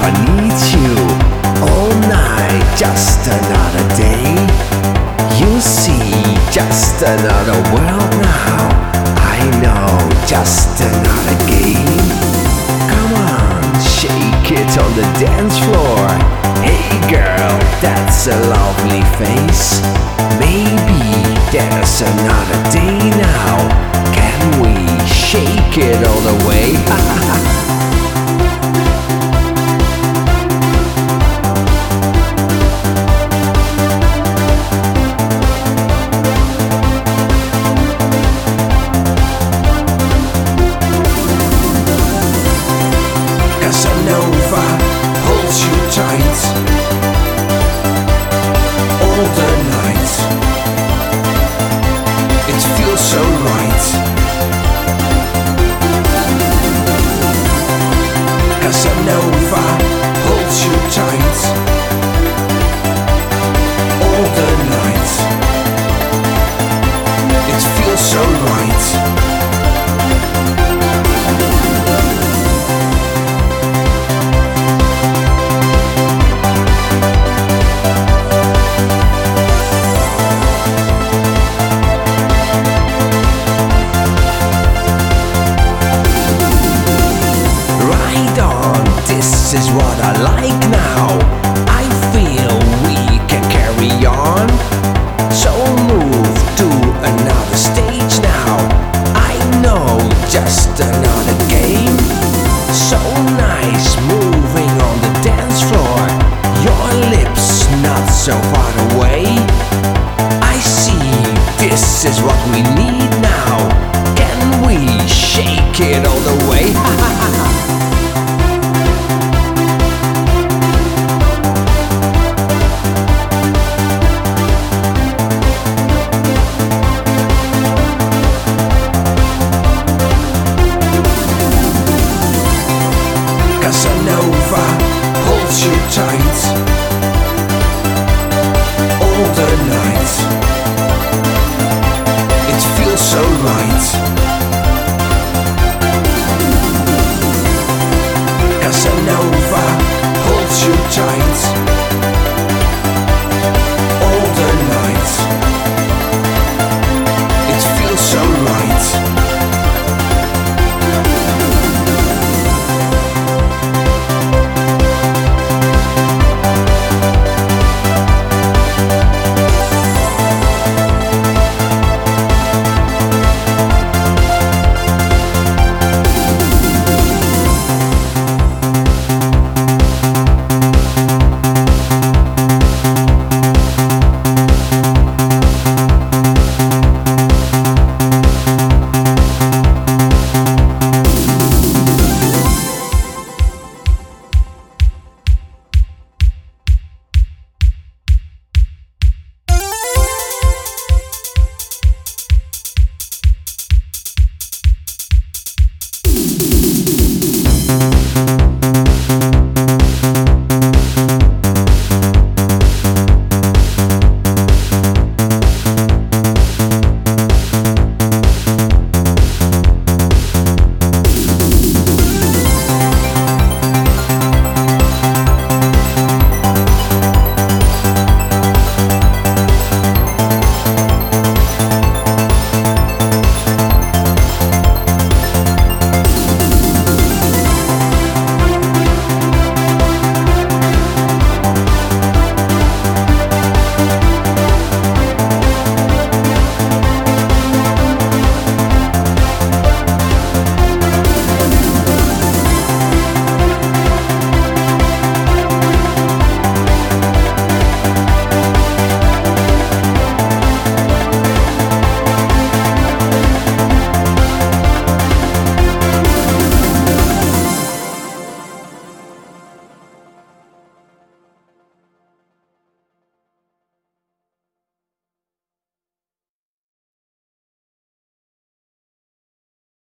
I need you all night, just another day. You see, just another world now. I know, just another game. Come on, shake it on the dance floor. Hey girl, that's a lovely face. Maybe there's another day now. Can we shake it all the way? Casanova holds you tight all the night. It feels so right. Casanova holds you tight all the night. It feels so right. This is what I like now. I feel we can carry on. So move to another stage now. I know, just another game. So nice moving on the dance floor. Your lips not so far away. I see, this is what we need now. Can we shake it all the way? Casanova holds you tight all the night. It feels so right. Casanova holds you tight